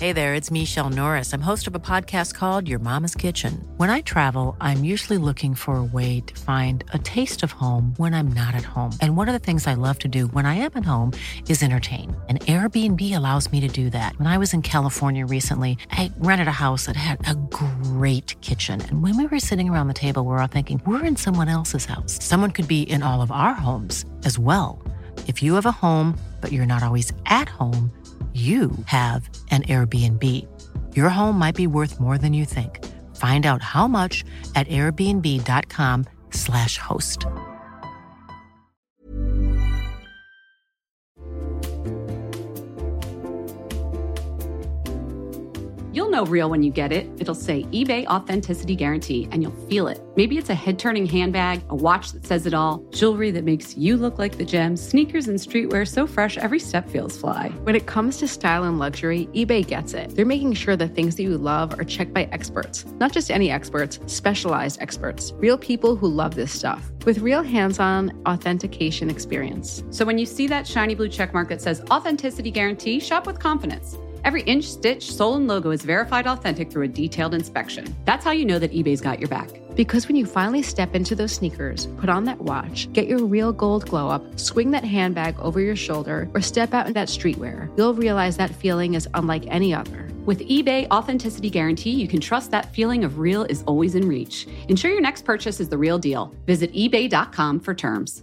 Hey there, it's Michelle Norris. I'm host of a podcast called Your Mama's Kitchen. When I travel, I'm usually looking for a way to find a taste of home when I'm not at home. And one of the things I love to do when I am at home is entertain. And Airbnb allows me to do that. When I was in California recently, I rented a house that had a great kitchen. And when we were sitting around the table, we were all thinking, we're in someone else's house. Someone could be in all of our homes as well. If you have a home, but you're not always at home, you have an Airbnb. Your home might be worth more than you think. Find out how much at airbnb.com/host. You'll know real when you get it. It'll say eBay Authenticity Guarantee, and you'll feel it. Maybe it's a head-turning handbag, a watch that says it all, jewelry that makes you look like the gems, sneakers and streetwear so fresh every step feels fly. When it comes to style and luxury, eBay gets it. They're making sure the things that you love are checked by experts. Not just any experts, specialized experts. Real people who love this stuff. With real hands-on authentication experience. So when you see that shiny blue checkmark that says Authenticity Guarantee, shop with confidence. Every inch, stitch, sole, and logo is verified authentic through a detailed inspection. That's how you know that eBay's got your back. Because when you finally step into those sneakers, put on that watch, get your real gold glow up, swing that handbag over your shoulder, or step out in that streetwear, you'll realize that feeling is unlike any other. With eBay Authenticity Guarantee, you can trust that feeling of real is always in reach. Ensure your next purchase is the real deal. Visit ebay.com for terms.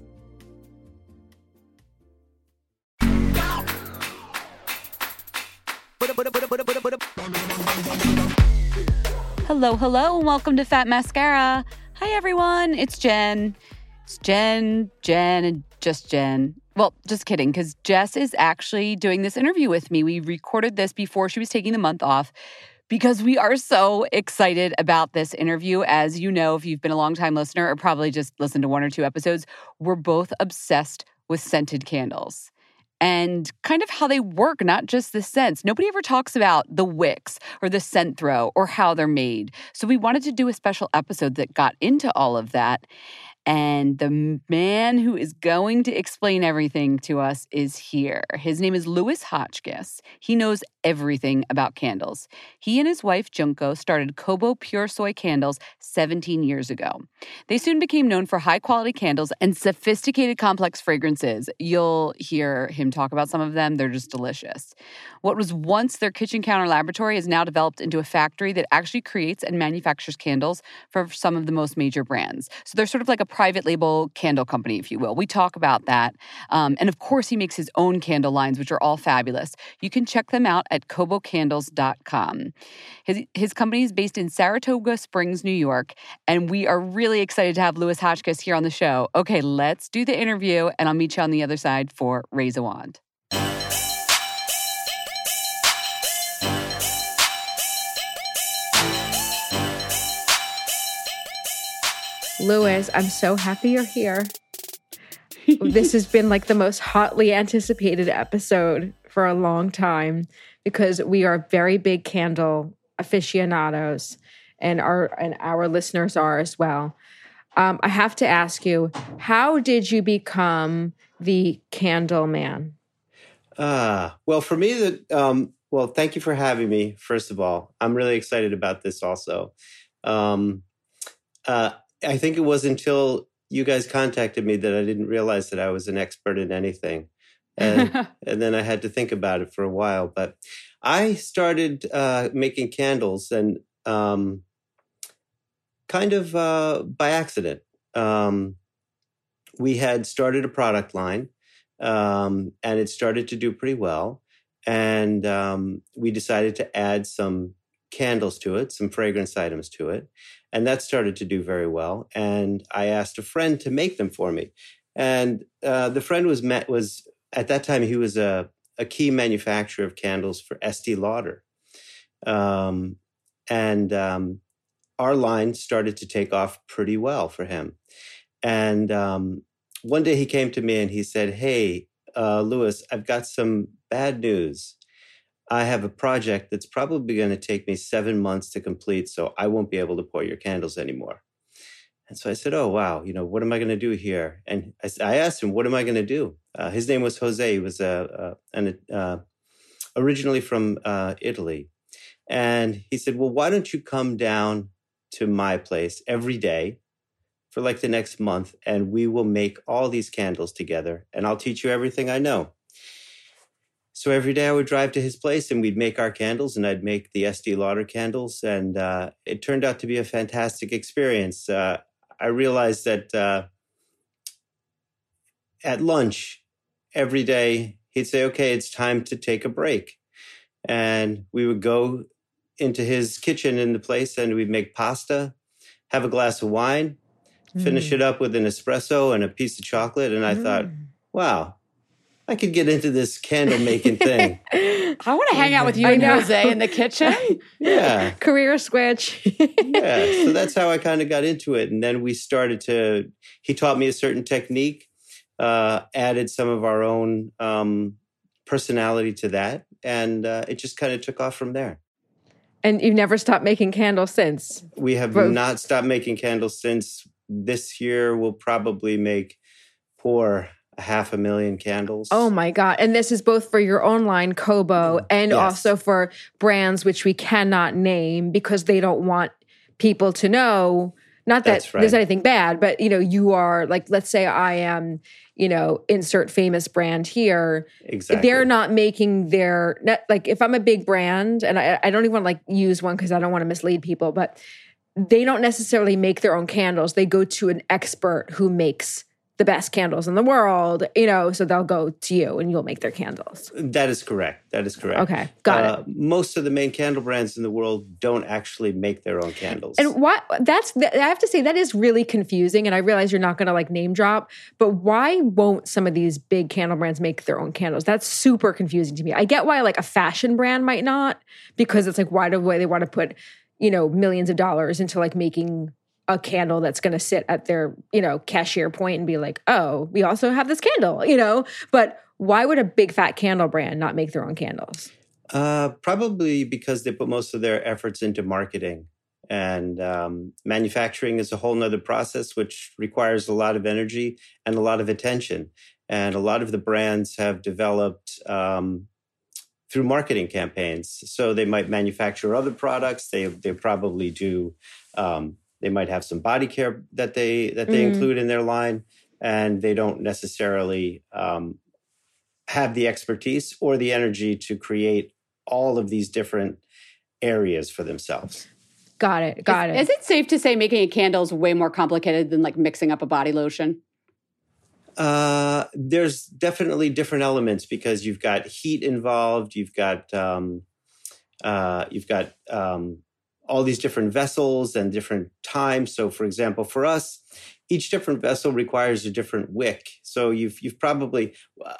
Hello, and welcome to Fat Mascara. Hi, everyone. It's Jen. It's Jen, and just Jen. Well, just kidding, because Jess is actually doing this interview with me. We recorded this before she was taking the month off because we are so excited about this interview. As you know, if you've been a longtime listener or probably just listened to one or two episodes, we're both obsessed with scented candles. And kind of how they work, not just the scents. Nobody ever talks about the wicks or the scent throw or how they're made. So we wanted to do a special episode that got into all of that. And the man who is going to explain everything to us is here. His name is Louis Hotchkiss. He knows everything about candles. He and his wife, Junko, started Kobo Pure Soy Candles 17 years ago. They soon became known for high-quality candles and sophisticated complex fragrances. You'll hear him talk about some of them. They're just delicious. What was once their kitchen counter laboratory is now developed into a factory that actually creates and manufactures candles for some of the most major brands. So they're sort of like a private label candle company, if you will. We talk about that. And of course, he makes his own candle lines, which are all fabulous. You can check them out at kobocandles.com. His company is based in Saratoga Springs, New York, and we are really excited to have Louis Hotchkiss here on the show. Okay, let's do the interview, and I'll meet you on the other side for Raise a Wand. Louis, I'm so happy you're here. This has been like the most hotly anticipated episode for a long time because we are very big candle aficionados and our listeners are as well. I have to ask you, how did you become the candle man? Well, for me, well, thank you for having me, first of all. I'm really excited about this also. I think it was until you guys contacted me that I didn't realize that I was an expert in anything. And, and then I had to think about it for a while. But I started making candles and kind of by accident. We had started a product line and it started to do pretty well. And we decided to add some candles to it, some fragrance items to it. And that started to do very well. And I asked a friend to make them for me. And the friend was at that time, he was a key manufacturer of candles for Estee Lauder. And our line started to take off pretty well for him. And one day he came to me and he said, "Hey, Louis, I've got some bad news. I have a project that's probably going to take me 7 months to complete, so I won't be able to pour your candles anymore." And so I said, "Oh, wow, what am I going to do here?" And I asked him, "What am I going to do?" His name was Jose. He was a originally from Italy. And he said, well, why don't you come down to my place every day for like the next month, and we will make all these candles together, and I'll teach you everything I know. So every day I would drive to his place and we'd make our candles, and I'd make the Estee Lauder candles. And it turned out to be a fantastic experience. I realized that at lunch every day, he'd say, okay, it's time to take a break. And we would go into his kitchen in the place and we'd make pasta, have a glass of wine, finish it up with an espresso and a piece of chocolate. And I thought, wow, I could get into this candle making thing. I want to hang out with you and Jose in the kitchen. Yeah. Career switch. Yeah. So that's how I kind of got into it. And then we started he taught me a certain technique, added some of our own personality to that. And it just kind of took off from there. And you've never stopped making candles since? We have not stopped making candles since. This year we'll probably pour 500,000 candles. Oh my God. And this is both for your own line, Kobo, and also for brands which we cannot name because they don't want people to know. Not that there's anything bad, but you are like, let's say I am, insert famous brand here. Exactly. They're not making like if I'm a big brand, and I don't even want to use one because I don't want to mislead people, but they don't necessarily make their own candles. They go to an expert who makes the best candles in the world, so they'll go to you and you'll make their candles. That is correct. Okay, got it. Most of the main candle brands in the world don't actually make their own candles. And I have to say that is really confusing, and I realize you're not going to like name drop, but why won't some of these big candle brands make their own candles? That's super confusing to me. I get why like a fashion brand might not, because it's like why do they want to put millions of dollars into like making a candle that's going to sit at their, cashier point and be like, oh, we also have this candle, but why would a big fat candle brand not make their own candles? Probably because they put most of their efforts into marketing, and manufacturing is a whole nother process, which requires a lot of energy and a lot of attention. And a lot of the brands have developed through marketing campaigns. So they might manufacture other products. They probably do. They might have some body care that they include in their line, and they don't necessarily have the expertise or the energy to create all of these different areas for themselves. Got it. Is it safe to say making a candle is way more complicated than like mixing up a body lotion? There's definitely different elements because you've got heat involved. You've got all these different vessels and different times. So, for example, for us, each different vessel requires a different wick. So you've probably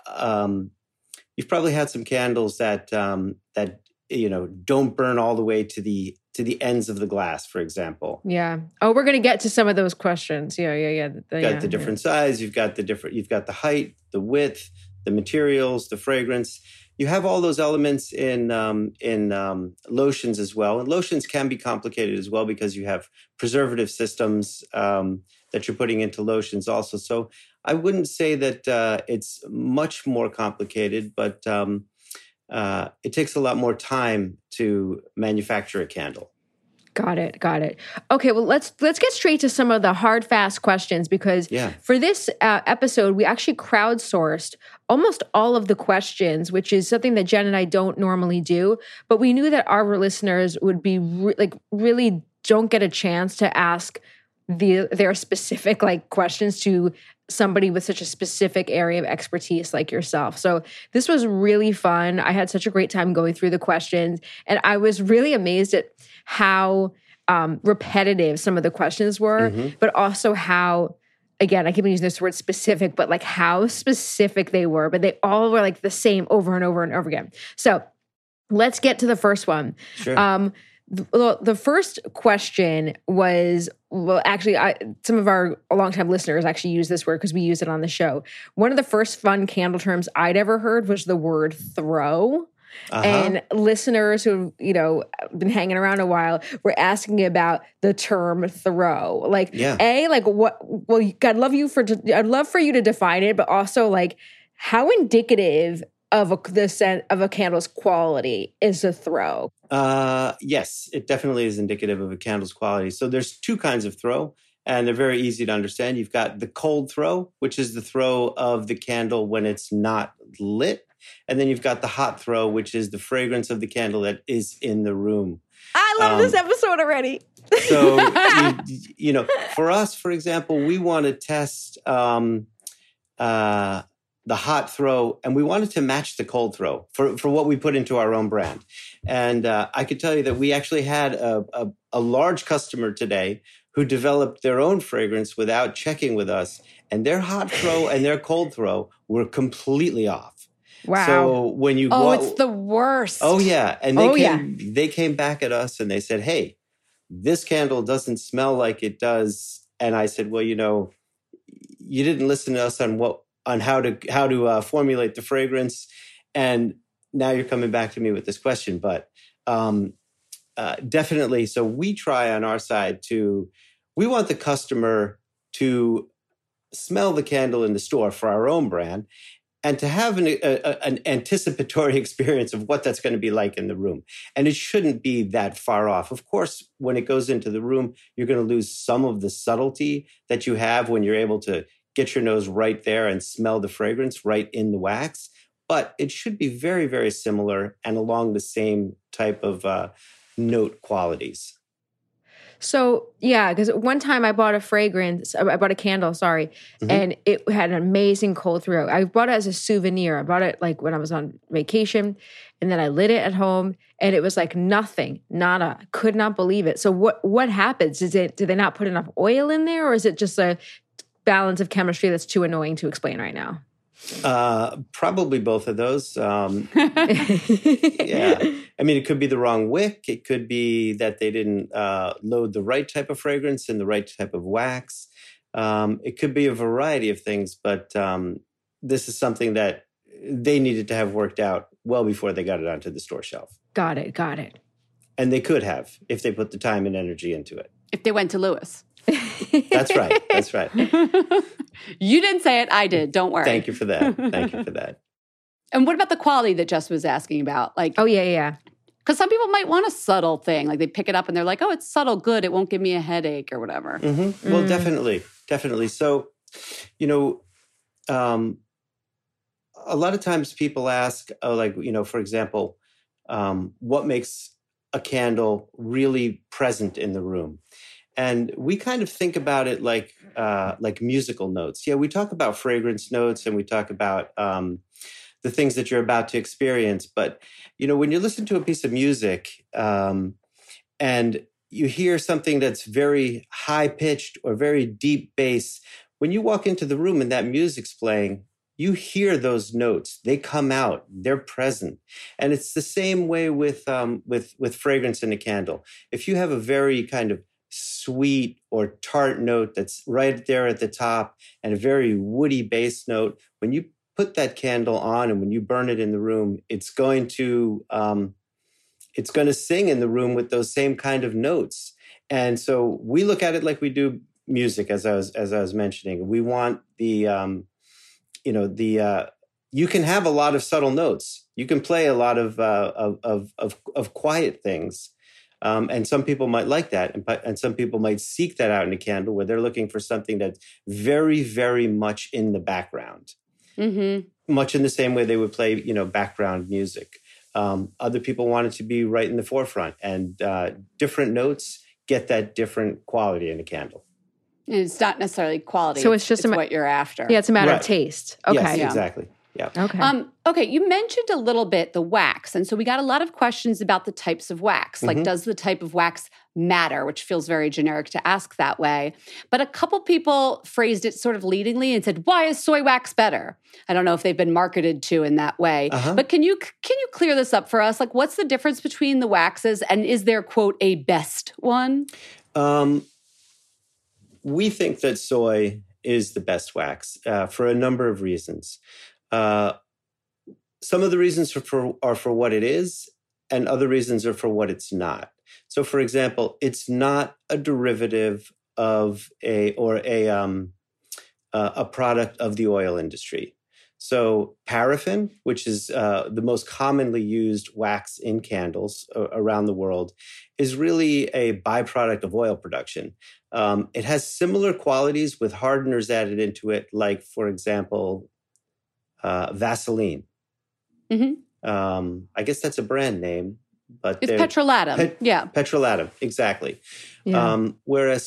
had some candles that don't burn all the way to the ends of the glass, for example. Yeah. Oh, we're going to get to some of those questions. Yeah. You've got the different size. You've got the height, the width, the materials, the fragrance. You have all those elements in lotions as well. And lotions can be complicated as well because you have preservative systems that you're putting into lotions also. So I wouldn't say that it's much more complicated, but it takes a lot more time to manufacture a candle. Got it. Okay, well, let's get straight to some of the hard, fast questions because for this episode, we actually crowdsourced almost all of the questions, which is something that Jen and I don't normally do. But we knew that our listeners would be really don't get a chance to ask their specific questions to somebody with such a specific area of expertise like yourself. So this was really fun. I had such a great time going through the questions, and I was really amazed at how repetitive some of the questions were, but also how, again, I keep using this word specific, but how specific they were, but they all were the same over and over and over again. So let's get to the first one. Sure. The first question was, actually, some of our longtime listeners actually use this word because we use it on the show. One of the first fun candle terms I'd ever heard was the word throw. And listeners who've, been hanging around a while were asking about the term throw. What? Well, I'd love for you to define it, but also how indicative of the scent of a candle's quality is a throw. Yes, it definitely is indicative of a candle's quality. So there's two kinds of throw, and they're very easy to understand. You've got the cold throw, which is the throw of the candle when it's not lit. And then you've got the hot throw, which is the fragrance of the candle that is in the room. I love this episode already. So, for us, for example, we want to test the hot throw, and we wanted to match the cold throw for what we put into our own brand. And I could tell you that we actually had a large customer today who developed their own fragrance without checking with us, and their hot throw and their cold throw were completely off. Wow. So when you it's the worst. Oh, yeah. And they came back at us and they said, hey, this candle doesn't smell like it does. And I said, well, you didn't listen to us on how to formulate the fragrance. And now you're coming back to me with this question. But definitely, so we try on our side we want the customer to smell the candle in the store for our own brand and to have an anticipatory experience of what that's going to be like in the room. And it shouldn't be that far off. Of course, when it goes into the room, you're going to lose some of the subtlety that you have when you're able to get your nose right there and smell the fragrance right in the wax. But it should be very, very similar and along the same type of note qualities. So, yeah, because one time I bought a candle, and it had an amazing cold throw. I bought it as a souvenir. I bought it like when I was on vacation, and then I lit it at home, and it was like nothing, nada. Could not believe it. So what happens? Do they not put enough oil in there, or is it just a balance of chemistry that's too annoying to explain right now? Probably both of those. Yeah. I mean, it could be the wrong wick. It could be that they didn't load the right type of fragrance and the right type of wax. It could be a variety of things, but this is something that they needed to have worked out well before they got it onto the store shelf. Got it. And they could have if they put the time and energy into it. If they went to Lewis. That's right. You didn't say it, I did. Don't worry. Thank you for that. And what about the quality that Jess was asking about? Like, oh, yeah. Because some people might want a subtle thing. Like they pick it up and they're like, oh, it's subtle, good. It won't give me a headache or whatever. Mm-hmm. Well, definitely. So, a lot of times people ask, for example, what makes a candle really present in the room? And we kind of think about it like musical notes. Yeah, we talk about fragrance notes and we talk about the things that you're about to experience. But, when you listen to a piece of music and you hear something that's very high-pitched or very deep bass, when you walk into the room and that music's playing, you hear those notes. They come out. They're present. And it's the same way with fragrance in a candle. If you have a very kind of sweet or tart note that's right there at the top and a very woody bass note, when you put that candle on and when you burn it in the room, it's going to sing in the room with those same kind of notes. And so we look at it like we do music, as I was mentioning. We want you can have a lot of subtle notes. You can play a lot of quiet things. And some people might like that, and some people might seek that out in a candle where they're looking for something that's very, very much in the background, much in the same way they would play, background music. Other people want it to be right in the forefront, and different notes get that different quality in a candle. And it's not necessarily quality. So it's just what you're after. Yeah, it's a matter of taste. Okay. Yes, exactly. Yeah. Okay. Okay, you mentioned a little bit the wax. And so we got a lot of questions about the types of wax. Like, does the type of wax matter? Which feels very generic to ask that way. But a couple people phrased it sort of leadingly and said, why is soy wax better? I don't know if they've been marketed to in that way. But can you clear this up for us? Like, what's the difference between the waxes, and is there, quote, a best one? We think that soy is the best wax for a number of reasons. Some of the reasons are for what it is, and other reasons are for what it's not. So, for example, it's not a derivative of a product of the oil industry. So paraffin, which is the most commonly used wax in candles around the world, is really a byproduct of oil production. It has similar qualities with hardeners added into it, like, for example, Vaseline. I guess that's a brand name, but it's petrolatum. Petrolatum, exactly. Yeah. Whereas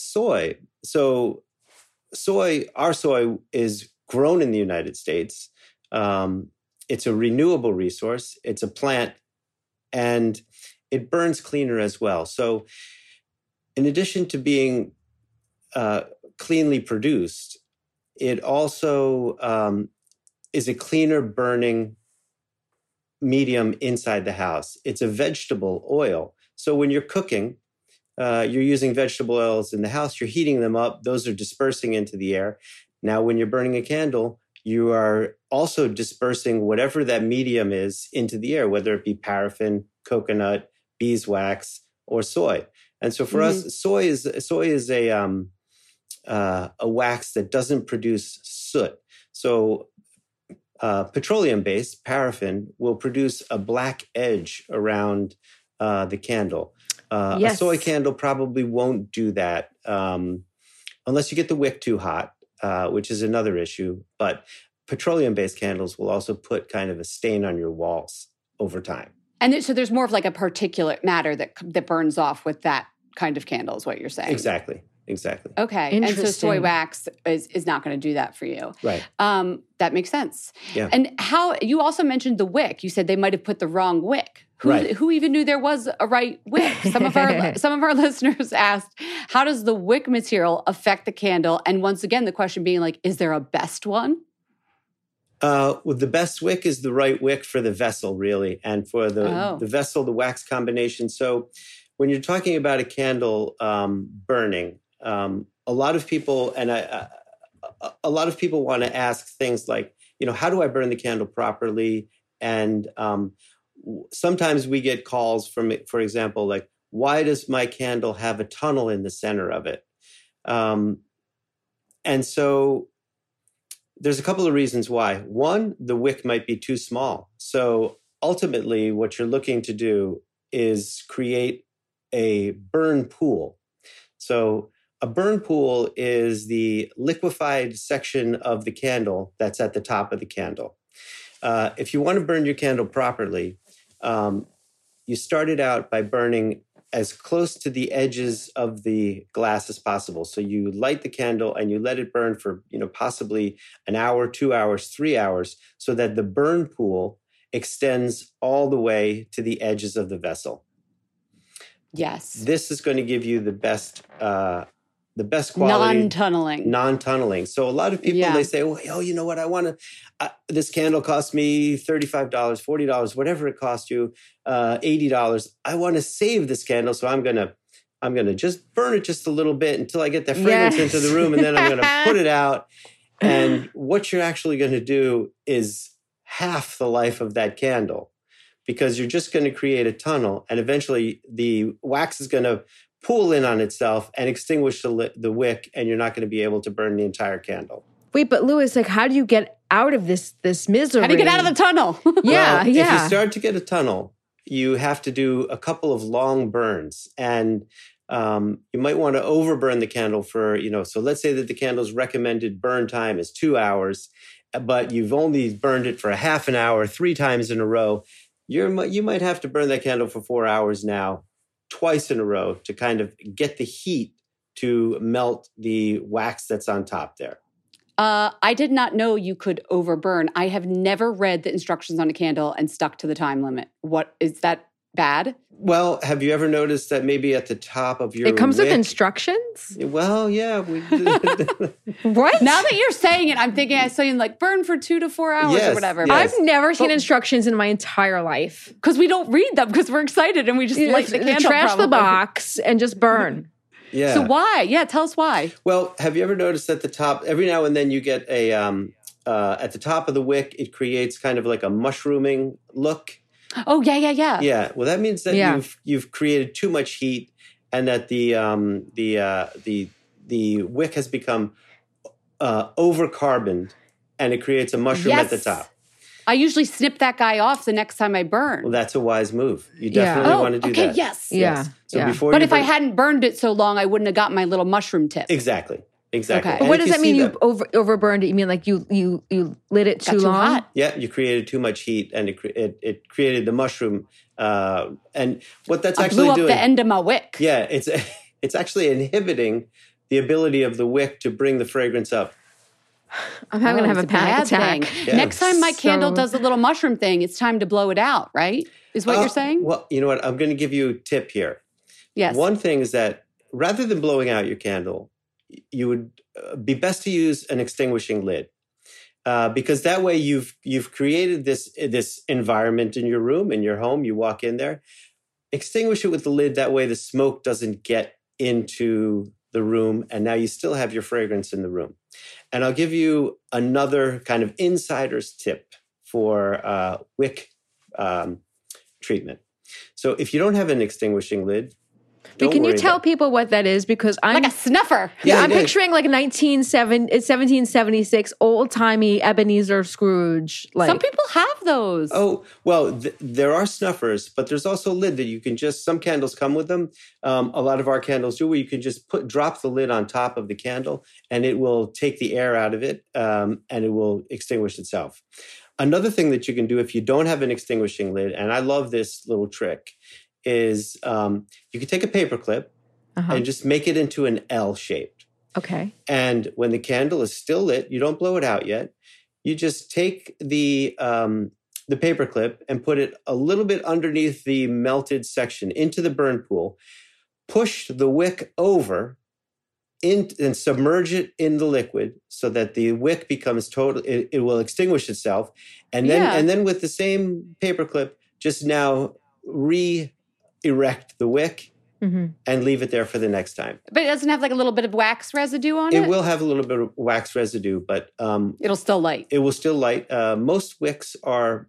our soy is grown in the United States. It's a renewable resource. It's a plant, and it burns cleaner as well. So in addition to being cleanly produced, it also is a cleaner burning medium inside the house. It's a vegetable oil. So when you're cooking, you're using vegetable oils in the house, you're heating them up. Those are dispersing into the air. Now, when you're burning a candle, you are also dispersing whatever that medium is into the air, whether it be paraffin, coconut, beeswax, or soy. And so for us, soy is a wax that doesn't produce soot. So petroleum-based paraffin will produce a black edge around the candle. A soy candle probably won't do that unless you get the wick too hot, which is another issue. But petroleum-based candles will also put kind of a stain on your walls over time. And so there's more of like a particulate matter that burns off with that kind of candle is what you're saying. Exactly. Okay. And so soy wax is not going to do that for you. Right. That makes sense. Yeah. And how you also mentioned the wick. You said they might have put the wrong wick. Who even knew there was a right wick? Some of our listeners asked, how does the wick material affect the candle? And once again, the question being like, is there a best one? The best wick is the right wick for the vessel, really, and for the vessel, the wax combination. So when you're talking about a candle burning, a lot of people want to ask things like, how do I burn the candle properly? And sometimes we get calls from, for example, like, why does my candle have a tunnel in the center of it? And so there's a couple of reasons why. One, the wick might be too small. So ultimately, what you're looking to do is create a burn pool. So a burn pool is the liquefied section of the candle that's at the top of the candle. If you want to burn your candle properly, you start it out by burning as close to the edges of the glass as possible. So you light the candle and you let it burn for, possibly an hour, 2 hours, 3 hours, so that the burn pool extends all the way to the edges of the vessel. Yes. This is going to give you the best quality. Non-tunneling. So a lot of people, they say, oh, you know what? I want to, this candle cost me $35, $40, whatever it cost you, $80. I want to save this candle. So I'm going to just burn it just a little bit until I get the fragrance into the room. And then I'm going to put it out. And what you're actually going to do is half the life of that candle, because you're just going to create a tunnel. And eventually the wax is going to pool in on itself and extinguish the wick, and you're not going to be able to burn the entire candle. Wait, but Louis, like, how do you get out of this misery? How do you get out of the tunnel? If you start to get a tunnel, you have to do a couple of long burns, and you might want to overburn the candle for, so let's say that the candle's recommended burn time is 2 hours, but you've only burned it for a half an hour 3 times in a row. You might have to burn that candle for 4 hours now, twice in a row, to kind of get the heat to melt the wax that's on top there. I did not know you could overburn. I have never read the instructions on a candle and stuck to the time limit. What is that bad? Well, have you ever noticed that maybe at the top of your It comes wick, with instructions? Well, yeah. What? Now that you're saying it, I'm thinking I saw you like burn for 2 to 4 hours or whatever. Yes. I've never seen instructions in my entire life. Because we don't read them because we're excited and we just light the candle. Trash the box and just burn. Yeah. So why? Yeah, tell us why. Well, have you ever noticed at the top, every now and then you get a, at the top of the wick, it creates kind of like a mushrooming look. Oh, yeah. Yeah. Well, that means that you've created too much heat, and that the wick has become overcarboned, and it creates a mushroom at the top. I usually snip that guy off the next time I burn. Well, that's a wise move. You definitely want to do that. Okay, yes. Yeah. So before but if I hadn't burned it so long, I wouldn't have got my little mushroom tip. Exactly. Okay. But what does that mean? You overburned it? You mean like you lit it too long? Hot. Yeah, you created too much heat, and it created the mushroom. And what that's actually blew up doing, the end of my wick. Yeah, it's actually inhibiting the ability of the wick to bring the fragrance up. I'm going to have a panic attack. Yeah. Next time my candle does the little mushroom thing, it's time to blow it out, right? Is what you're saying? Well, you know what? I'm going to give you a tip here. Yes. One thing is that rather than blowing out your candle, you would be best to use an extinguishing lid. Because that way you've created this environment in your room, in your home. You walk in there, extinguish it with the lid. That way the smoke doesn't get into the room, and now you still have your fragrance in the room. And I'll give you another kind of insider's tip for wick treatment. So if you don't have an extinguishing lid, can you tell people what that is? Because I'm like a snuffer. Yeah, I'm picturing like 1776 old-timey Ebenezer Scrooge. Like. Some people have those. Oh, well, there are snuffers, but there's also a lid that you can some candles come with them. A lot of our candles do, where you can just drop the lid on top of the candle and it will take the air out of it and it will extinguish itself. Another thing that you can do if you don't have an extinguishing lid, and I love this little trick, is you can take a paper clip and just make it into an L shape. Okay. And when the candle is still lit, you don't blow it out yet. You just take the paper clip and put it a little bit underneath the melted section into the burn pool, push the wick over and submerge it in the liquid so that the wick becomes it will extinguish itself. And then with the same paper clip, just now erect the wick and leave it there for the next time. But it doesn't have like a little bit of wax residue on it? It will have a little bit of wax residue, but it'll still light. It will still light. Most wicks are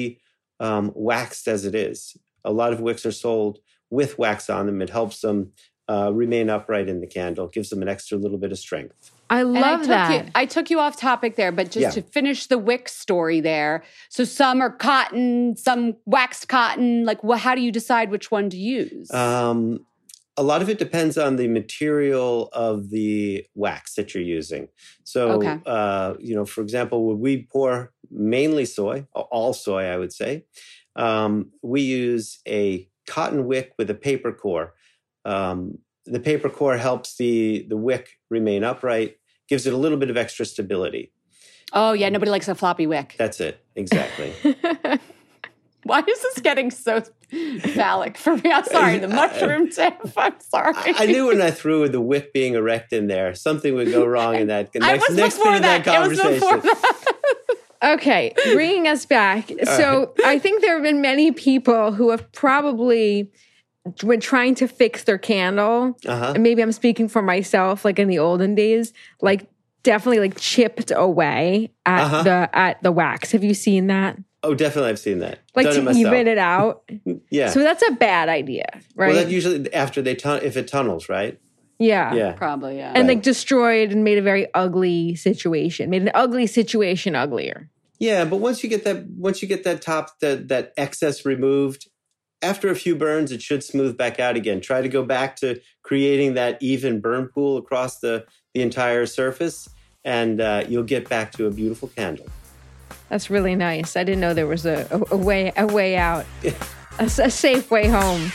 waxed as it is. A lot of wicks are sold with wax on them. It helps them remain upright in the candle, gives them an extra little bit of strength. I love that. I took you off topic there, but just to finish the wick story there. So some are cotton, some waxed cotton. Like, how do you decide which one to use? A lot of it depends on the material of the wax that you're using. So, for example, when we pour mainly soy, all soy, I would say, we use a cotton wick with a paper core. The paper core helps the wick remain upright, gives it a little bit of extra stability. Oh, yeah. Nobody likes a floppy wick. That's it. Exactly. Why is this getting so phallic for me? I'm sorry. The mushroom tip. I'm sorry. I knew when I threw the wick being erect in there, something would go wrong in that next bit of that conversation. Okay, bringing us back. So I think there have been many people who have probably, when trying to fix their candle, and maybe I'm speaking for myself, like in the olden days, like definitely like chipped away at the wax. Have you seen that? Oh, definitely, I've seen that. Like to even it out. Yeah. So that's a bad idea, right? Well, that usually after if it tunnels, right? Yeah. Yeah. Probably, yeah. And like destroyed and made a very ugly situation. Made an ugly situation uglier. Yeah, but once you get that top, that excess removed, after a few burns, it should smooth back out again. Try to go back to creating that even burn pool across the entire surface, and you'll get back to a beautiful candle. That's really nice. I didn't know there was a way out, a safe way home.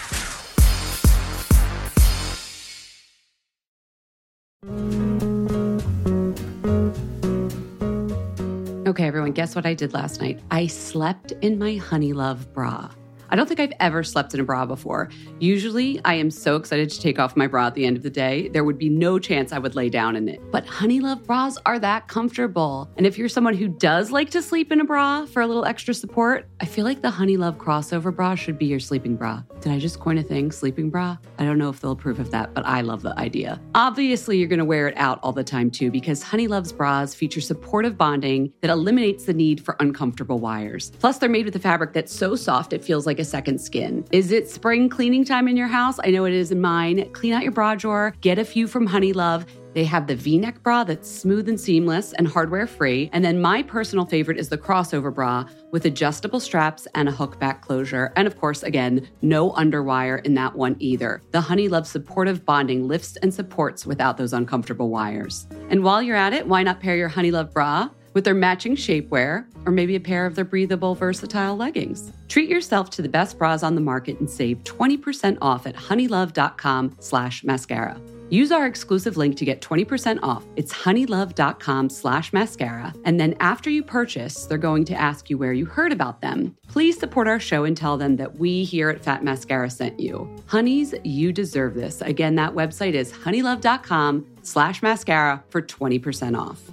Okay, everyone, guess what I did last night? I slept in my Honeylove bra. I don't think I've ever slept in a bra before. Usually, I am so excited to take off my bra at the end of the day, there would be no chance I would lay down in it. But Honeylove bras are that comfortable. And if you're someone who does like to sleep in a bra for a little extra support, I feel like the Honeylove crossover bra should be your sleeping bra. Did I just coin a thing, sleeping bra? I don't know if they'll approve of that, but I love the idea. Obviously, you're going to wear it out all the time too, because Honeylove's bras feature supportive bonding that eliminates the need for uncomfortable wires. Plus, they're made with a fabric that's so soft it feels like a second skin. Is it spring cleaning time in your house? I know it is in mine. Clean out your bra drawer. Get a few from Honeylove. They have the V-neck bra that's smooth and seamless and hardware-free. And then my personal favorite is the crossover bra with adjustable straps and a hook back closure. And of course, again, no underwire in that one either. The Honeylove supportive bonding lifts and supports without those uncomfortable wires. And while you're at it, why not pair your Honeylove bra with their matching shapewear, or maybe a pair of their breathable, versatile leggings? Treat yourself to the best bras on the market and save 20% off at honeylove.com/mascara. Use our exclusive link to get 20% off. It's honeylove.com/mascara. And then after you purchase, they're going to ask you where you heard about them. Please support our show and tell them that we here at Fat Mascara sent you. Honeys, you deserve this. Again, that website is honeylove.com/mascara for 20% off.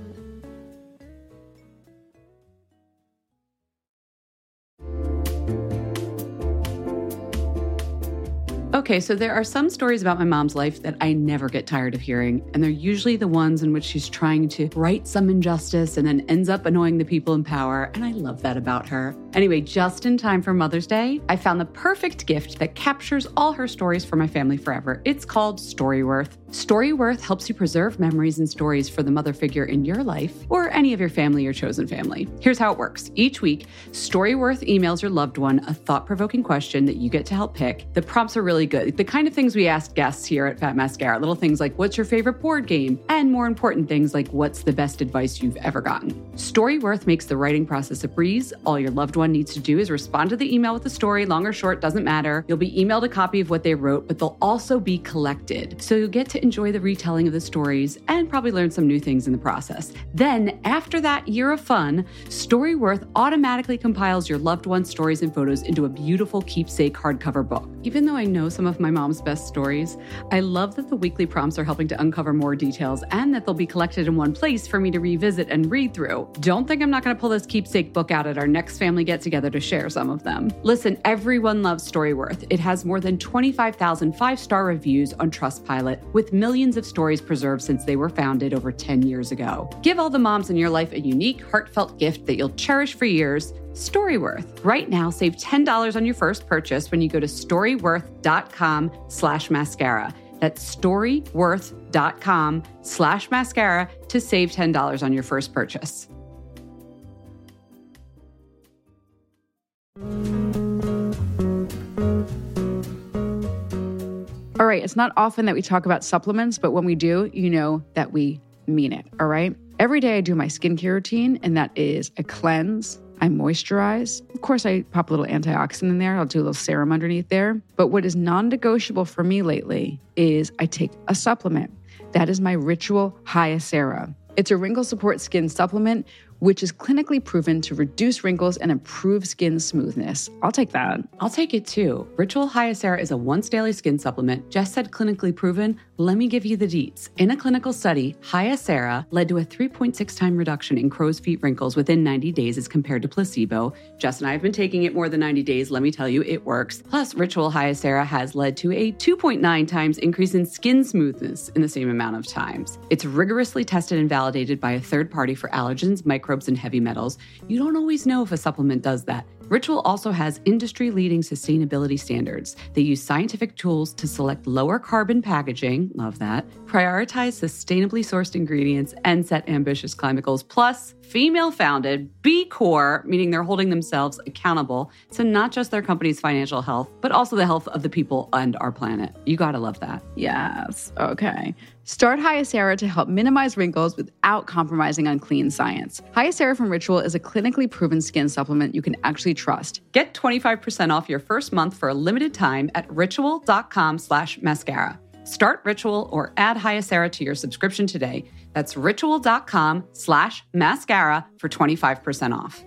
Okay, so there are some stories about my mom's life that I never get tired of hearing, and they're usually the ones in which she's trying to right some injustice and then ends up annoying the people in power, and I love that about her. Anyway, just in time for Mother's Day, I found the perfect gift that captures all her stories for my family forever. It's called Storyworth. Storyworth helps you preserve memories and stories for the mother figure in your life or any of your family or chosen family. Here's how it works. Each week, Storyworth emails your loved one a thought-provoking question that you get to help pick. The prompts are really good. The kind of things we ask guests here at Fat Mascara. Little things like, what's your favorite board game? And more important things like, what's the best advice you've ever gotten? Storyworth makes the writing process a breeze. All your loved one needs to do is respond to the email with the story, long or short, doesn't matter. You'll be emailed a copy of what they wrote, but they'll also be collected. So you'll get to enjoy the retelling of the stories and probably learn some new things in the process. Then, after that year of fun, Storyworth automatically compiles your loved one's stories and photos into a beautiful keepsake hardcover book. Even though I know some of my mom's best stories, I love that the weekly prompts are helping to uncover more details and that they'll be collected in one place for me to revisit and read through. Don't think I'm not going to pull this keepsake book out at our next family get-together to share some of them. Listen, everyone loves Storyworth. It has more than 25,000 five-star reviews on Trustpilot, with millions of stories preserved since they were founded over 10 years ago. Give all the moms in your life a unique, heartfelt gift that you'll cherish for years. Storyworth. Right now, save $10 on your first purchase when you go to storyworth.com/mascara. That's storyworth.com/mascara to save $10 on your first purchase. All right, it's not often that we talk about supplements, but when we do, you know that we mean it, all right? Every day I do my skincare routine, and that is I cleanse, I moisturize. Of course, I pop a little antioxidant in there. I'll do a little serum underneath there. But what is non-negotiable for me lately is I take a supplement. That is my Ritual Hyacera. It's a wrinkle support skin supplement, which is clinically proven to reduce wrinkles and improve skin smoothness. I'll take that. I'll take it too. Ritual Hyacera is a once daily skin supplement. Jess said clinically proven. Let me give you the deets. In a clinical study, Hyacera led to a 3.6 time reduction in crow's feet wrinkles within 90 days as compared to placebo. Jess and I have been taking it more than 90 days. Let me tell you, it works. Plus, Ritual Hyacera has led to a 2.9 times increase in skin smoothness in the same amount of times. It's rigorously tested and validated by a third party for allergens, microbes, and heavy metals. You don't always know if a supplement does that. Ritual also has industry-leading sustainability standards. They use scientific tools to select lower carbon packaging, love that, prioritize sustainably sourced ingredients, and set ambitious climate goals. Plus, female-founded, B Corp, meaning they're holding themselves accountable to not just their company's financial health, but also the health of the people and our planet. You gotta love that. Yes, okay. Start Hyacera to help minimize wrinkles without compromising on clean science. Hyacera from Ritual is a clinically proven skin supplement you can actually trust. Get 25% off your first month for a limited time at ritual.com/mascara. Start Ritual or add Hyacera to your subscription today. That's ritual.com/mascara for 25% off.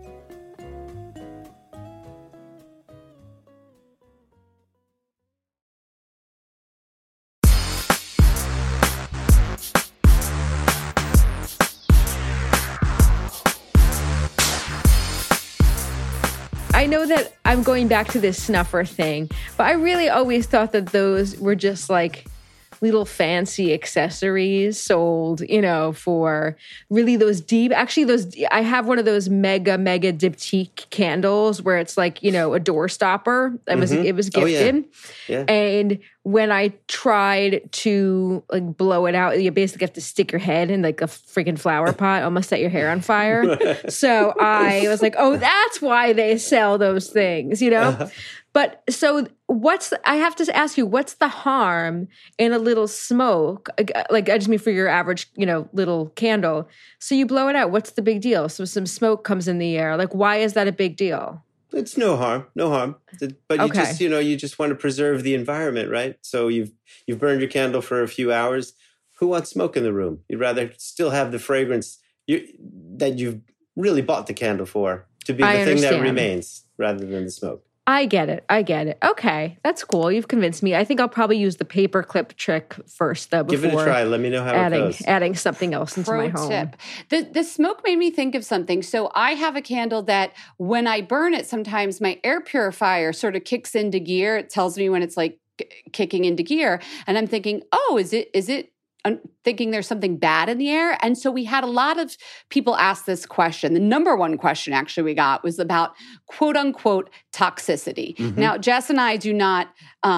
I know that I'm going back to this snuffer thing, but I really always thought that those were just like little fancy accessories sold, for really those deep, actually I have one of those mega diptyque candles where it's like, a door stopper. It was gifted. Yeah. And when I tried to like blow it out, you basically have to stick your head in like a freaking flower pot, almost set your hair on fire. So I was like, oh, that's why they sell those things, But so I have to ask you, what's the harm in a little smoke? Like, I just mean for your average, little candle. So you blow it out. What's the big deal? So some smoke comes in the air. Like, why is that a big deal? It's no harm. But you just want to preserve the environment, right? So you've burned your candle for a few hours. Who wants smoke in the room? You'd rather still have the fragrance that you've really bought the candle for to be the thing that remains rather than the smoke. I get it. Okay, that's cool. You've convinced me. I think I'll probably use the paper clip trick first, though. Give it a try. Let me know how it goes. Adding something else into my home. Tip. The smoke made me think of something. So I have a candle that when I burn it, sometimes my air purifier sort of kicks into gear. It tells me when it's like kicking into gear, and I'm thinking, oh, is it? I'm thinking there's something bad in the air. And so we had a lot of people ask this question. The number one question actually we got was about quote unquote toxicity. Mm-hmm. Now, Jess and I do not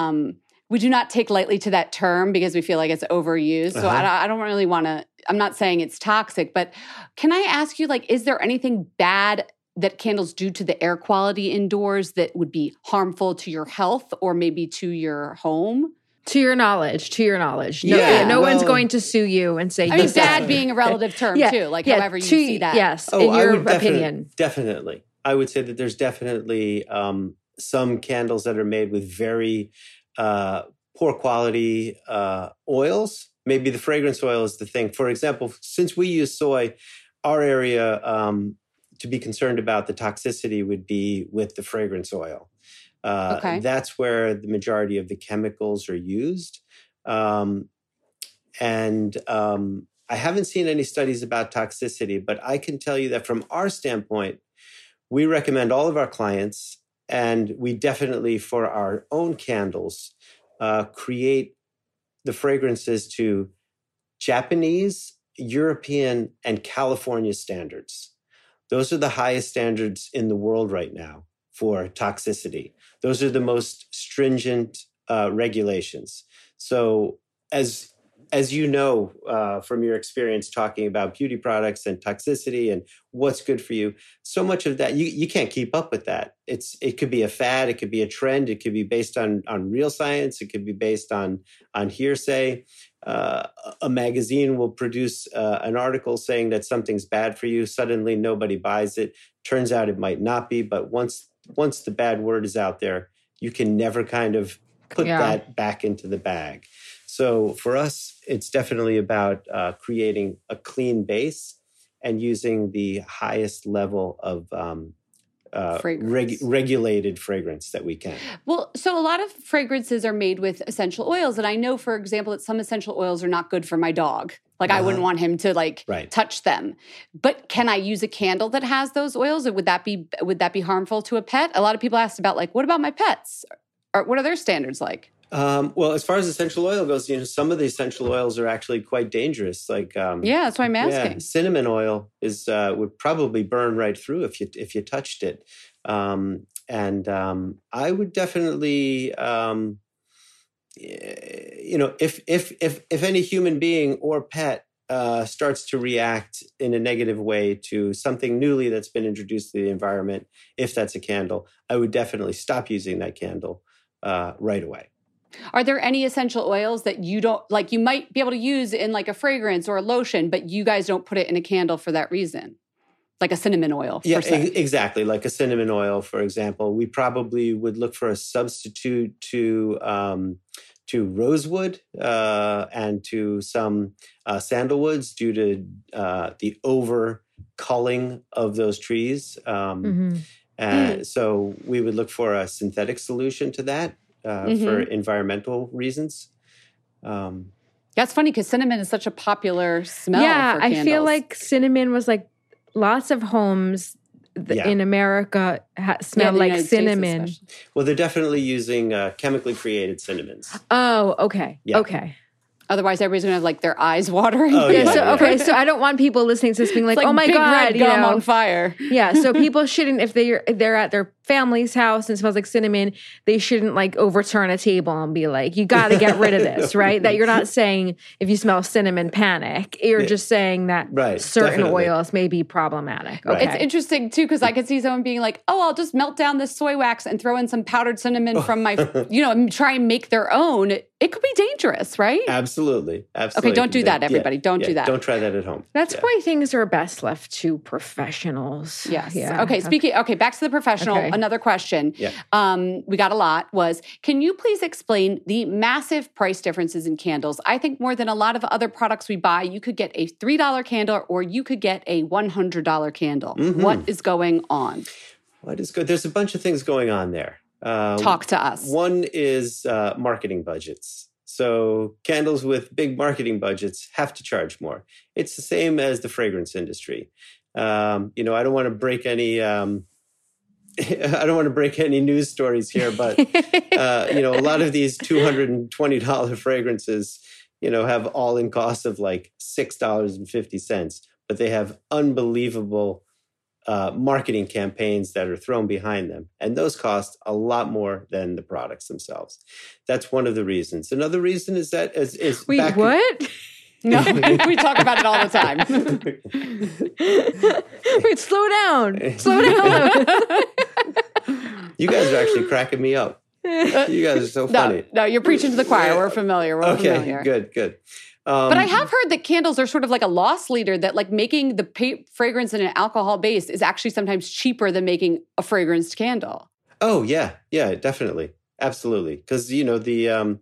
take lightly to that term because we feel like it's overused. So I don't really want to, I'm not saying it's toxic, but can I ask you, like, is there anything bad that candles do to the air quality indoors that would be harmful to your health or maybe to your home? To your knowledge. No one's going to sue you and say, I mean, bad being a relative term too, like however you see that. Yes, in your opinion. Definitely. I would say that there's definitely some candles that are made with very poor quality oils. Maybe the fragrance oil is the thing. For example, since we use soy, our area to be concerned about the toxicity would be with the fragrance oil. That's where the majority of the chemicals are used. I haven't seen any studies about toxicity, but I can tell you that from our standpoint, we recommend all of our clients, and we definitely, for our own candles, create the fragrances to Japanese, European, and California standards. Those are the highest standards in the world right now for toxicity. Those are the most stringent regulations. So as you know from your experience talking about beauty products and toxicity and what's good for you, so much of that, you can't keep up with that. It could be a fad, it could be a trend, it could be based on real science, it could be based on hearsay. A magazine will produce an article saying that something's bad for you. Suddenly nobody buys it. Turns out it might not be, but once the bad word is out there, you can never kind of put that back into the bag. So for us, it's definitely about creating a clean base and using the highest level of regulated fragrance that we can. Well, so a lot of fragrances are made with essential oils. And I know, for example, that some essential oils are not good for my dog. Like I wouldn't want him to touch them. But can I use a candle that has those oils? Or would that be harmful to a pet? A lot of people asked about what about my pets? Or what are their standards like? Well, as far as essential oil goes, some of the essential oils are actually quite dangerous. That's why I'm asking. Yeah, cinnamon oil would probably burn right through if you touched it. I would definitely, if any human being or pet starts to react in a negative way to something newly that's been introduced to the environment, if that's a candle, I would definitely stop using that candle right away. Are there any essential oils that you don't you might be able to use in a fragrance or a lotion, but you guys don't put it in a candle for that reason? Like a cinnamon oil. Yeah, exactly. Like a cinnamon oil, for example. We probably would look for a substitute to rosewood and to some sandalwoods due to the over culling of those trees. So we would look for a synthetic solution to that. For environmental reasons. That's funny because cinnamon is such a popular smell. Yeah, for candles. I feel like cinnamon was lots of homes in America smell like cinnamon. Well, they're definitely using chemically created cinnamons. Oh, okay. Yeah. Okay. Otherwise, everybody's going to have like their eyes watering. Oh, Yeah, yeah, so yeah. okay, so I don't want people listening to this being like, It's "Oh my big god, red you gum know." on fire. Yeah, so people shouldn't, if they're at their family's house and it smells like cinnamon, they shouldn't like overturn a table and be like, "You got to get rid of this," right? That you're not saying if you smell cinnamon, panic. You're just saying that Right, certain definitely. oils may be problematic. Right. Okay, It's interesting too because I could see someone being like, "Oh, I'll just melt down this soy wax and throw in some powdered cinnamon from my, and try and make their own." It could be dangerous, right? Absolutely. Okay, don't do that, everybody. Don't do that. Don't try that at home. That's why things are best left to professionals. Yes. Yeah. Okay. Back to the professional. Okay. Another question. Yeah. We got a lot was, can you please explain the massive price differences in candles? I think more than a lot of other products we buy, you could get a $3 candle or you could get a $100 candle. Mm-hmm. What is going on? What is good? There's a bunch of things going on there. Talk to us. One is marketing budgets. So candles with big marketing budgets have to charge more. It's the same as the fragrance industry. I don't want to break any. I don't want to break any news stories here, but a lot of these $220 fragrances, have all-in costs of like $6.50, but they have unbelievable marketing campaigns that are thrown behind them. And those cost a lot more than the products themselves. That's one of the reasons. Another reason is that Wait, what? No, we talk about it all the time. Wait, slow down. Slow down. You guys are actually cracking me up. You guys are so funny. No, you're preaching to the choir. We're familiar. We're Okay, familiar. good. But I have heard that candles are sort of like a loss leader, that like making the fragrance in an alcohol base is actually sometimes cheaper than making a fragranced candle. Oh, yeah, definitely. Absolutely. Because, the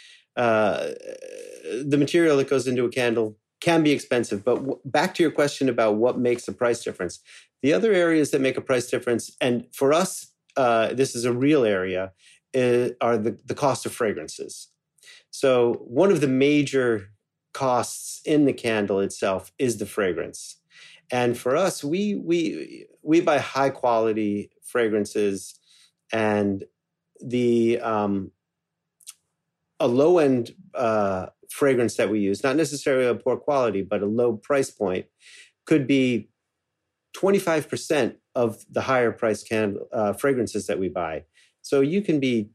material that goes into a candle can be expensive. But back to your question about what makes a price difference. The other areas that make a price difference, and for us, this is a real area, are the cost of fragrances. So one of the major costs in the candle itself is the fragrance. And for us, we buy high quality fragrances, and a low end fragrance that we use, not necessarily a poor quality, but a low price point, could be 25% of the higher price fragrances that we buy. So you can be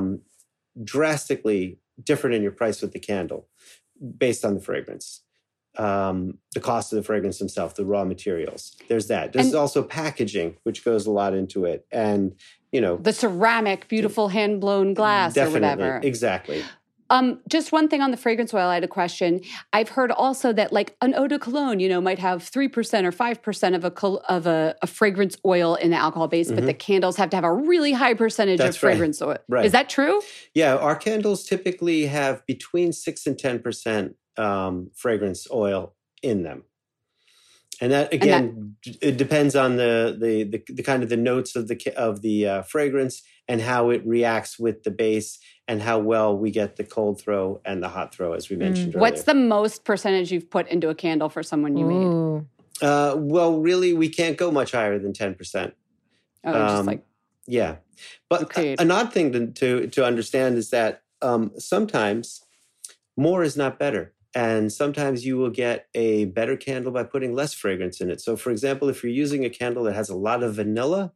drastically different in your price with the candle based on the fragrance. The cost of the fragrance themselves, the raw materials. There's that. There's also packaging, which goes a lot into it. And, the ceramic, beautiful hand-blown glass or whatever. Exactly. Just one thing on the fragrance oil, I had a question. I've heard also that like an eau de cologne, might have 3% or 5% of a fragrance oil in the alcohol base, but the candles have to have a really high percentage of fragrance oil. Right. Is that true? Yeah, our candles typically have between 6 and 10% fragrance oil in them. And that, again, it depends on the kind of the notes of the fragrance and how it reacts with the base and how well we get the cold throw and the hot throw, as we mentioned earlier. What's the most percentage you've put into a candle for someone you made? Well, really, we can't go much higher than 10%. Oh, just like... Yeah. But okay. An odd thing to understand is that sometimes more is not better. And sometimes you will get a better candle by putting less fragrance in it. So, for example, if you're using a candle that has a lot of vanilla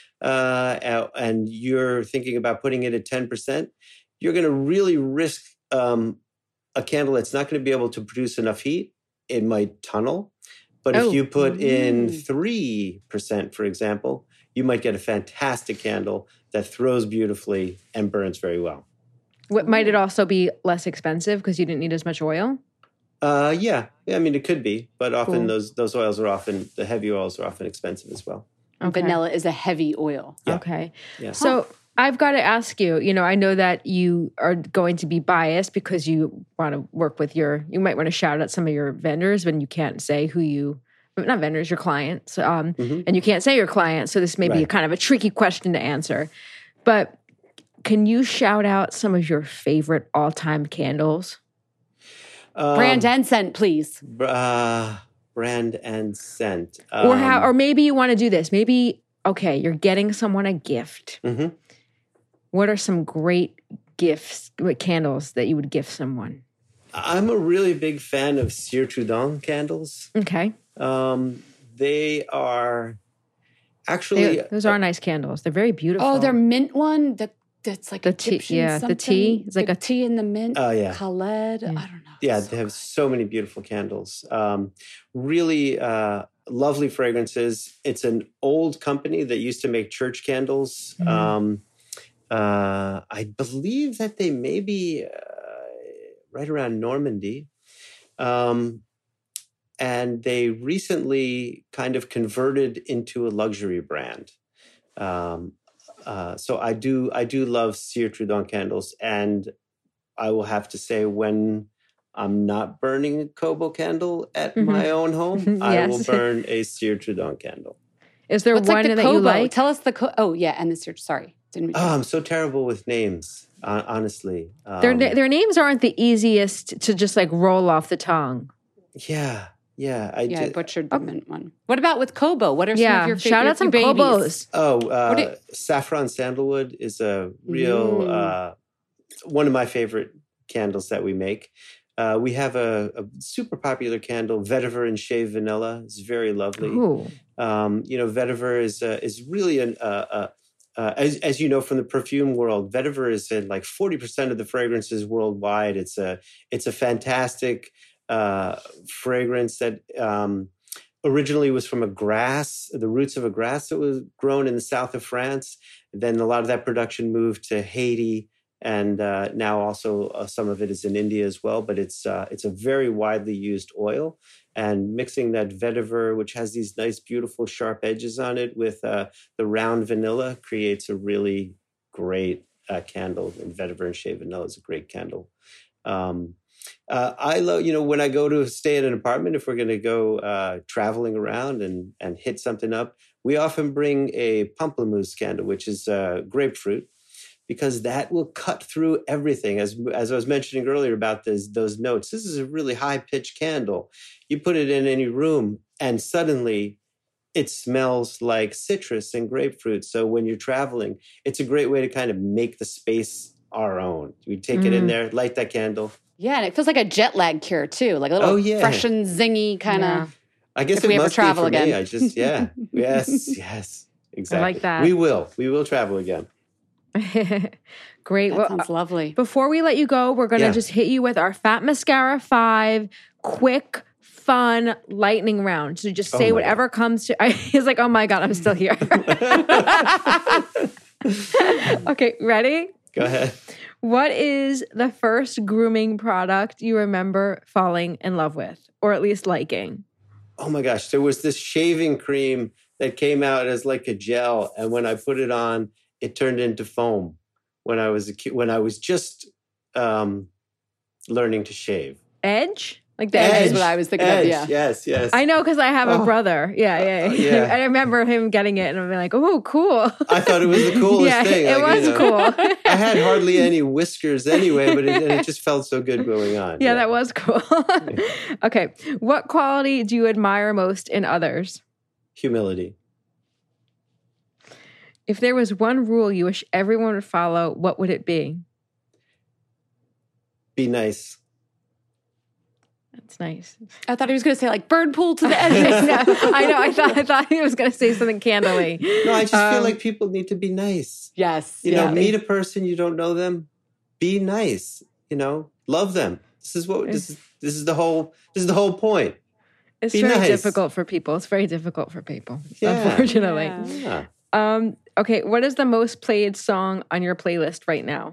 and you're thinking about putting it at 10%, you're going to really risk a candle that's not going to be able to produce enough heat. It might tunnel. But if you put in 3%, for example, you might get a fantastic candle that throws beautifully and burns very well. Might it also be less expensive because you didn't need as much oil? Yeah. I mean, it could be, but often those oils are the heavy oils are often expensive as well. Okay. Vanilla is a heavy oil. Yeah. Okay. Yeah. So I've got to ask you, I know that you are going to be biased because you want to work with you might want to shout out some of your vendors when you can't say not vendors, your clients, and you can't say your clients. So this may be kind of a tricky question to answer, but can you shout out some of your favorite all-time candles? Brand and scent, please. Brand and scent. Or maybe you want to do this. Maybe, okay, you're getting someone a gift. Mm-hmm. What are some great candles that you would gift someone? I'm a really big fan of Cire Trudon candles. Okay. They are actually... Those are nice candles. They're very beautiful. Oh, their mint one that's like the tea. Egyptian Yeah, something. the tea. It's like the a tea in the mint. Oh, yeah. Khaled. Yeah. I don't know. Yeah, they have so many beautiful candles. Really lovely fragrances. It's an old company that used to make church candles. I believe that they may be right around Normandy. And they recently kind of converted into a luxury brand. So I do love Cire Trudon candles. And I will have to say, when I'm not burning a Kobo candle at my own home, I will burn a Cire Trudon candle. Is there What's one like the that Kobo? you like? Tell us the Oh, yeah, and the Cire. Sorry. I'm so terrible with names, honestly. Their names aren't the easiest to just like roll off the tongue. Yeah. I butchered the mint one. What about with Kobo? What are some of your favorite shout out some babies? Kobos. Saffron Sandalwood is a real one of my favorite candles that we make. We have a super popular candle, Vetiver and Shave Vanilla. It's very lovely. Ooh. Vetiver is really as you know from the perfume world, Vetiver is in like 40% of the fragrances worldwide. It's a fantastic fragrance that originally was from the roots of a grass that was grown in the south of France. Then a lot of that production moved to Haiti, and now also some of it is in India as well. But it's a very widely used oil. And mixing that vetiver, which has these nice, beautiful, sharp edges on it, with the round vanilla, creates a really great candle. And vetiver and shea vanilla is a great candle. I love, when I go to stay in an apartment, if we're going to go traveling around and hit something up, we often bring a pamplemousse candle, which is grapefruit, because that will cut through everything. As I was mentioning earlier about those notes, this is a really high-pitched candle. You put it in any room, and suddenly it smells like citrus and grapefruit. So when you're traveling, it's a great way to kind of make the space our own. We take it in there, light that candle. Yeah, and it feels like a jet lag cure too, like a little fresh and zingy kind of. I guess if we ever travel again. I just yes, exactly. I like that. We will travel again. Great. That sounds lovely. Before we let you go, we're going to just hit you with our Fat Mascara 5 quick, fun lightning round. So just say whatever comes to. He's like, oh my God, I'm still here. Okay, ready? Go ahead. What is the first grooming product you remember falling in love with, or at least liking? Oh my gosh, there was this shaving cream that came out as like a gel, and when I put it on, it turned into foam. When I was when I was just learning to shave. Edge? Like the Edge is what I was thinking of. Yeah. Yes. I know because I have a brother. Yeah. I remember him getting it, and I'm like, "Oh, cool!" I thought it was the coolest thing. It was cool. I had hardly any whiskers anyway, but it just felt so good going on. Yeah, that was cool. Okay, what quality do you admire most in others? Humility. If there was one rule you wish everyone would follow, what would it be? Be nice. That's nice. I thought he was going to say like bird pool to the end. I know. I thought he was going to say something candily. No, I just feel like people need to be nice. Yes. You know, meet a person, you don't know them. Be nice. Love them. This is the whole point. It's be very nice. difficult for people. It's very difficult for people, unfortunately. Yeah. Okay, what is the most played song on your playlist right now?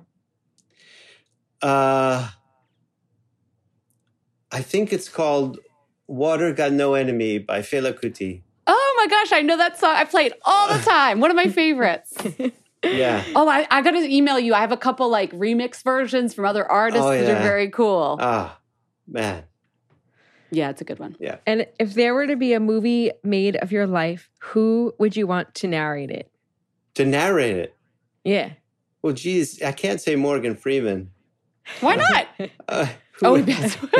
I think it's called Water Got No Enemy by Fela Kuti. Oh my gosh, I know that song. I play it all the time. One of my favorites. Yeah. Oh, I got to email you. I have a couple like remix versions from other artists that are very cool. Man. Yeah, it's a good one. Yeah. And if there were to be a movie made of your life, who would you want to narrate it? To narrate it? Yeah. Well, geez, I can't say Morgan Freeman. Why not? Who do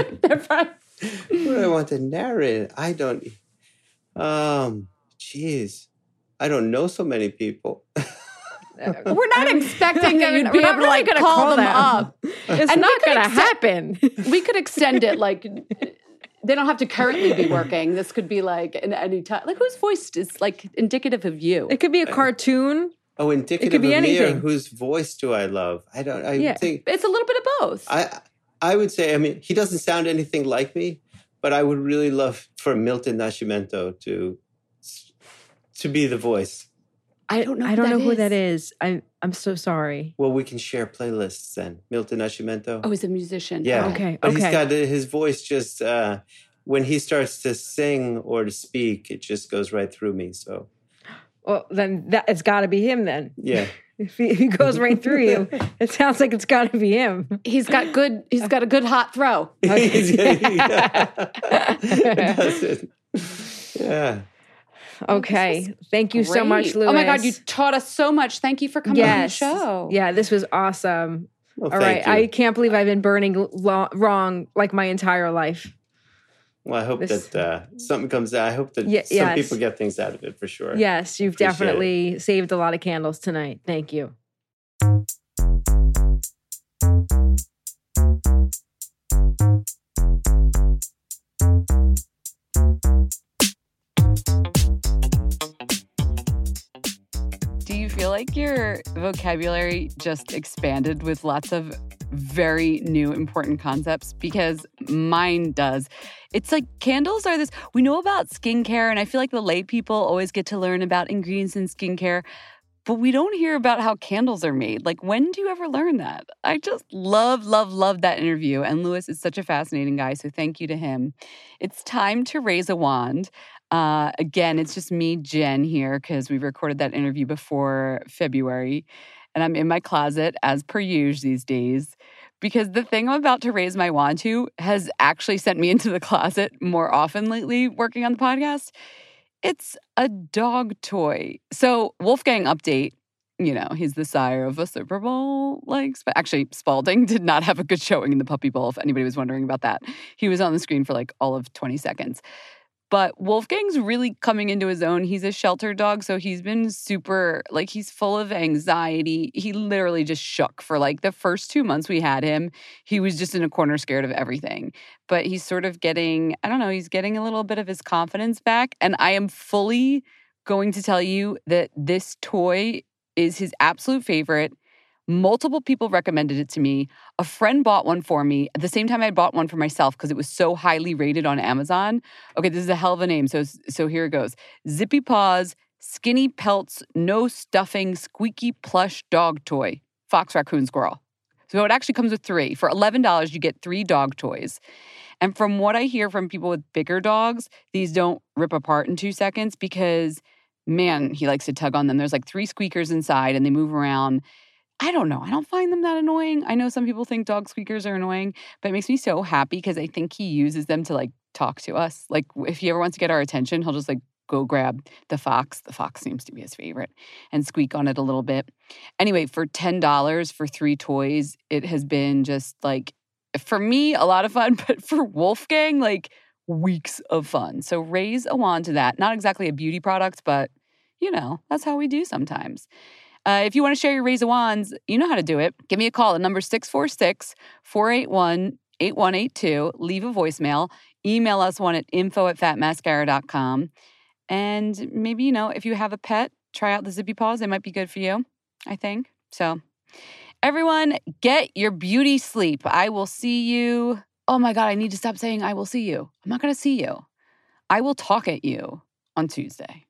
I want to narrate it? I don't. Geez, I don't know so many people. We're not expecting that you'd be We're able to not like gonna call them them. up. It's And not going to happen. We could extend it like they don't have to currently be working. This could be like in any time. Like whose voice is like indicative of you? It could be a cartoon. Oh, indicative It could be of me, or anything. whose voice do I love? I think It's a little bit of both. I would say, I mean, he doesn't sound anything like me, but I would really love for Milton Nascimento to be the voice. I don't know who that is. I'm so sorry. Well, we can share playlists then. Milton Nascimento. Oh, he's a musician. Yeah. Okay. But he's got his voice just, when he starts to sing or to speak, it just goes right through me. So, Well, then it's got to be him then. yeah. If he goes right through you, it sounds like it's got to be him. He's got a good hot throw. It does it. Yeah. Okay. Thank you so much, Great. Louis. Oh my God, you taught us so much. Thank you for coming on the show. Yeah, this was awesome. Well, All right. thank you. I can't believe I've been burning wrong like my entire life. Well, I hope that something comes out. I hope that some yes. people get things out of it for sure. Yes, you've Appreciate definitely saved a lot of candles tonight. Thank you. Do you feel like your vocabulary just expanded with lots of very new, important concepts? Because mine does. It's like candles are this, we know about skincare, and I feel like the lay people always get to learn about ingredients in skincare, but we don't hear about how candles are made. Like, when do you ever learn that? I just love that interview. And Louis is such a fascinating guy, so thank you to him. It's time to raise a wand. Again, it's just me, Jen, here, because we recorded that interview before February. And I'm in my closet, as per usual these days, because the thing I'm about to raise my wand to has actually sent me into the closet more often lately working on the podcast. It's a dog toy. So, Wolfgang update, you know, he's the sire of a Super Bowl. Actually, Spalding did not have a good showing in the Puppy Bowl, if anybody was wondering about that. He was on the screen for like all of 20 seconds. But Wolfgang's really coming into his own. He's a shelter dog, so he's been super, like, he's full of anxiety. He literally just shook for like the first 2 months we had him. He was just in a corner scared of everything. But he's sort of getting, I don't know, he's getting a little bit of his confidence back. And I am fully going to tell you that this toy is his absolute favorite. Multiple people recommended it to me. A friend bought one for me at the same time I bought one for myself because it was so highly rated on Amazon. Okay, this is a hell of a name. So here it goes. Zippy Paws, Skinny Pelts, No Stuffing, Squeaky Plush Dog Toy. Fox, Raccoon, Squirrel. So it actually comes with 3. For $11, you get 3 dog toys. And from what I hear from people with bigger dogs, these don't rip apart in 2 seconds because, man, he likes to tug on them. There's like 3 squeakers inside and they move around. I don't know. I don't find them that annoying. I know some people think dog squeakers are annoying, but it makes me so happy because I think he uses them to like talk to us. Like if he ever wants to get our attention, he'll just like go grab the fox. The fox seems to be his favorite and squeak on it a little bit. Anyway, for $10 for 3 toys, it has been just like, for me, a lot of fun, but for Wolfgang, like weeks of fun. So raise a wand to that. Not exactly a beauty product, but you know, that's how we do sometimes. If you want to share your Raise a Wands, you know how to do it. Give me a call. The number is 646-481-8182. Leave a voicemail. Email us one at info@fatmascara.com. And maybe, you know, if you have a pet, try out the Zippy Paws. They might be good for you, I think. So, everyone, get your beauty sleep. I will see you. Oh my God, I need to stop saying I will see you. I'm not going to see you. I will talk at you on Tuesday.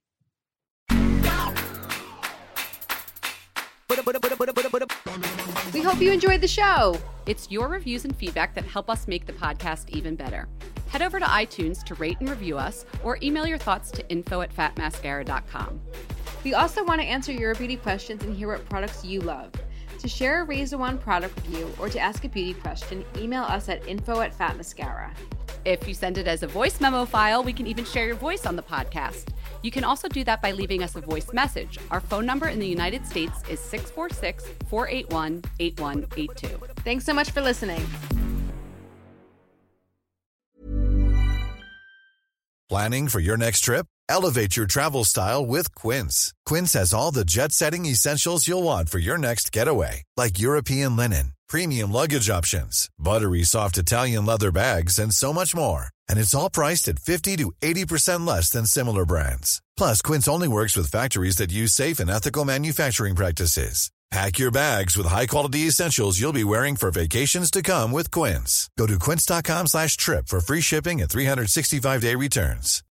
We hope you enjoyed the show. It's your reviews and feedback that help us make the podcast even better. Head over to iTunes to rate and review us or email your thoughts to info@fatmascara.com. We also want to answer your beauty questions and hear what products you love. To share a Raise a Wand product review or to ask a beauty question, email us at info@fatmascara. If you send it as a voice memo file, we can even share your voice on the podcast. You can also do that by leaving us a voice message. Our phone number in the United States is 646-481-8182. Thanks so much for listening. Planning for your next trip? Elevate your travel style with Quince. Quince has all the jet-setting essentials you'll want for your next getaway, like European linen, premium luggage options, buttery soft Italian leather bags, and so much more. And it's all priced at 50 to 80% less than similar brands. Plus, Quince only works with factories that use safe and ethical manufacturing practices. Pack your bags with high-quality essentials you'll be wearing for vacations to come with Quince. Go to quince.com/trip for free shipping and 365-day returns.